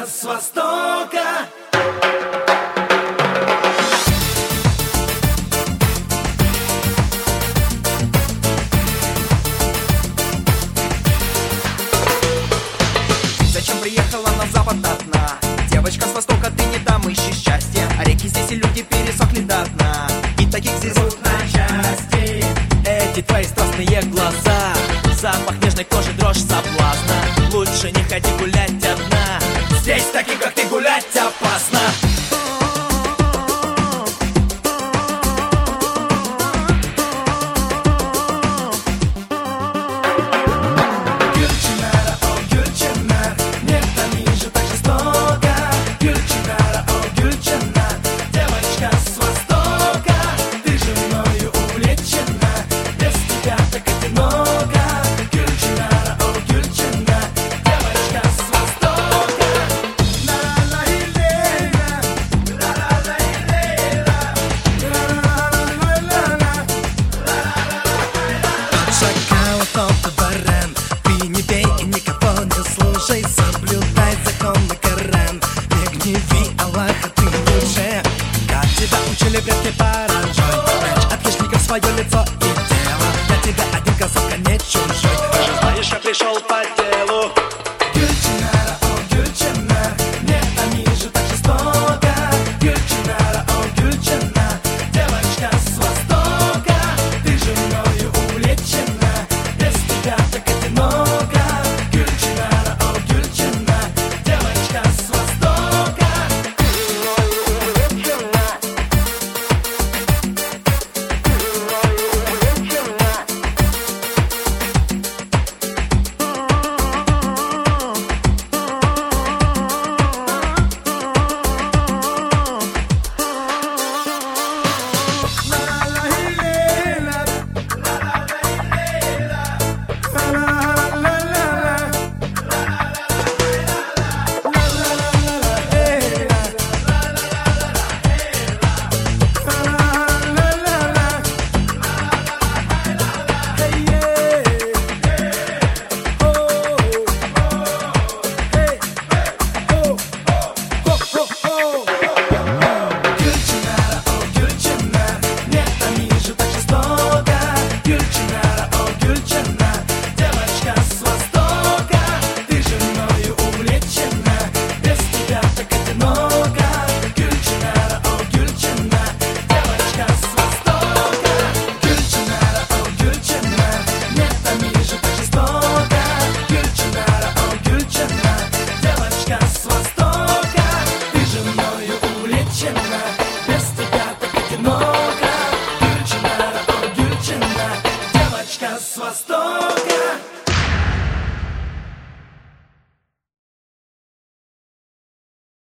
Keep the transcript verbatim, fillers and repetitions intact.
с востока. Зачем приехала на запад одна? Девочка с востока, ты не там ищешь счастья. А реки здесь и люди пересохли до дна. И таких здесь рвут на части. Эти твои страстные глаза, запах нежной кожи, дрожь соблазна. Лучше не ходи гулять одна. Здесь таких, как ты, гулять опасно. Соблюдай закон на Коран. Не гневи Аллаха, ты уже. Как тебя учили предки паранджой. Прячь от хищников свое лицо и тело. Для тебя один казак, а не чужой. Ты же знаешь, я пришел под